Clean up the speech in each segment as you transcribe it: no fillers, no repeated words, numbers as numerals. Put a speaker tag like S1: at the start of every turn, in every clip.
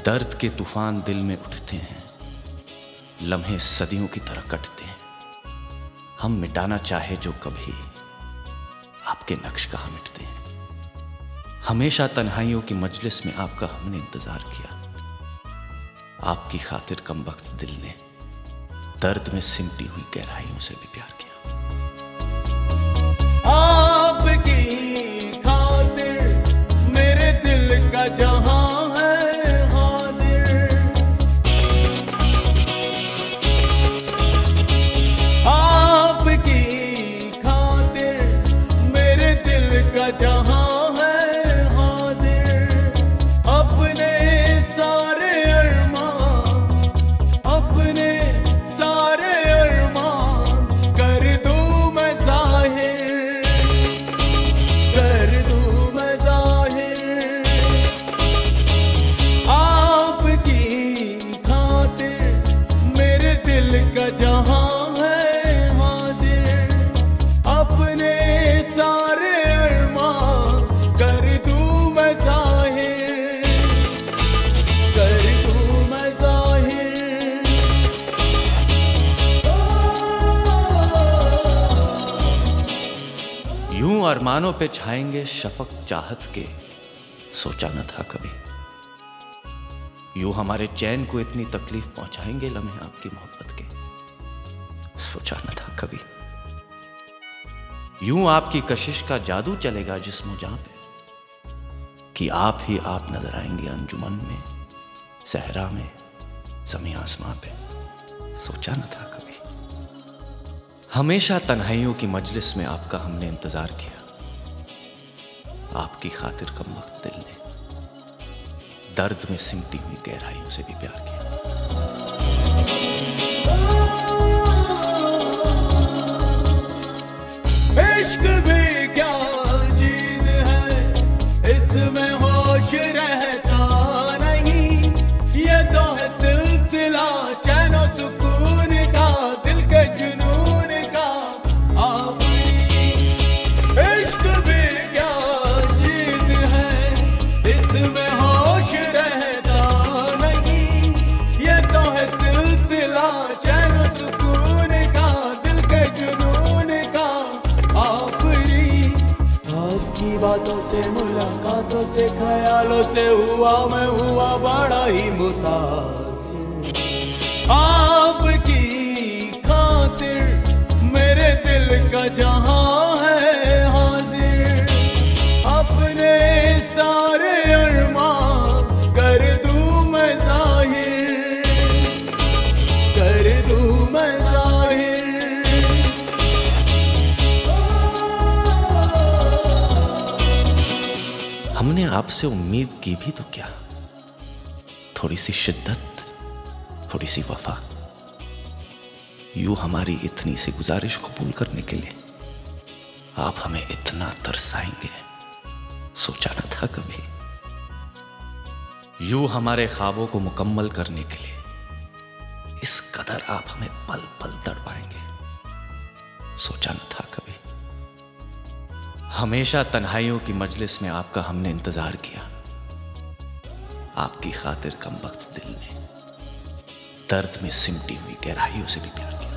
S1: दर्द के तूफान दिल में उठते हैं, लम्हे सदियों की तरह कटते हैं। हम मिटाना चाहे जो कभी आपके नक्श कहाँ मिटते हैं। हमेशा तन्हाइयों की मजलिस में आपका हमने इंतजार किया। आपकी खातिर कमबख्त दिल ने दर्द में सिमटी हुई गहराइयों से भी प्यार किया।
S2: आपकी खातिर मेरे दिल का जहां जहां है हाजिर। अपने सारे अरमान, अपने सारे अरमान कर दूं मैं जाहिर, कर दूं मैं जाहिर। आपकी खातिर मेरे दिल का जहां
S1: यूं अरमानों पे छाएंगे शफक चाहत के, सोचा न था कभी। यूं हमारे चैन को इतनी तकलीफ पहुंचाएंगे लम्हे आपकी मोहब्बत के, सोचा न था कभी। यूं आपकी कशिश का जादू चलेगा जिस्म जां पे, कि आप ही आप नजर आएंगे अंजुमन में, सहरा में, ज़मीं आसमां पे, सोचा न था कभी। हमेशा तन्हाइयों की मजलिस में आपका हमने इंतजार किया। आपकी खातिर कमबख्त दिल ने दर्द में सिमटी हुई गहराइयों से भी प्यार किया।
S2: इश्क भी क्या चीज है, इसमें होश रहता नहीं। ये तो है सिलसिला चैनो सुकून का, दिल के जुनून का आफरी। इश्क भी क्या चीज है, इसमें होश रहता नहीं। ये तो है सिलसिला चैनो सुकून का, दिल के जुनून का आफरी। आपकी बातों से, मुलाकातों से, ख्यालों से मैं हुआ बड़ा ही मुतासिर। आपकी खातिर मेरे दिल का जहां है हाजिर। अपने सारे अरमान कर दूं मैं जाहिर, कर दूं मैं जाहिर।
S1: हमने आपसे उम्मीद की भी तो क्या, थोड़ी सी शिद्दत, थोड़ी सी वफा। यूं हमारी इतनी सी गुजारिश कबूल करने के लिए आप हमें इतना तरसाएंगे, सोचा न था कभी। यूं हमारे ख्वाबों को मुकम्मल करने के लिए इस कदर आप हमें पल पल तड़पाएंगे, सोचा न था कभी। हमेशा तन्हाइयों की मजलिस में आपका हमने इंतजार किया। आपकी खातिर कमबख्त दिल ने दर्द में सिमटी हुई गहराइयों से भी प्यार किया।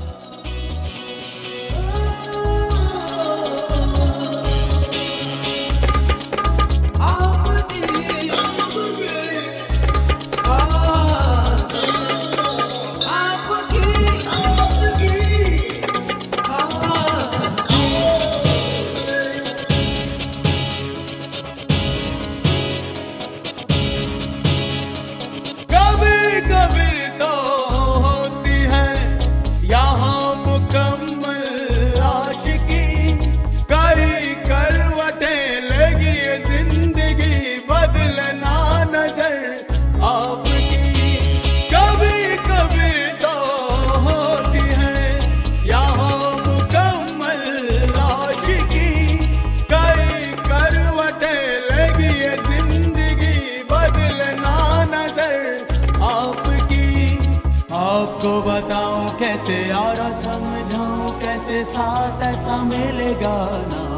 S2: आपको बताऊं कैसे यारा, समझाऊं कैसे, साथ ऐसा मिलेगा ना।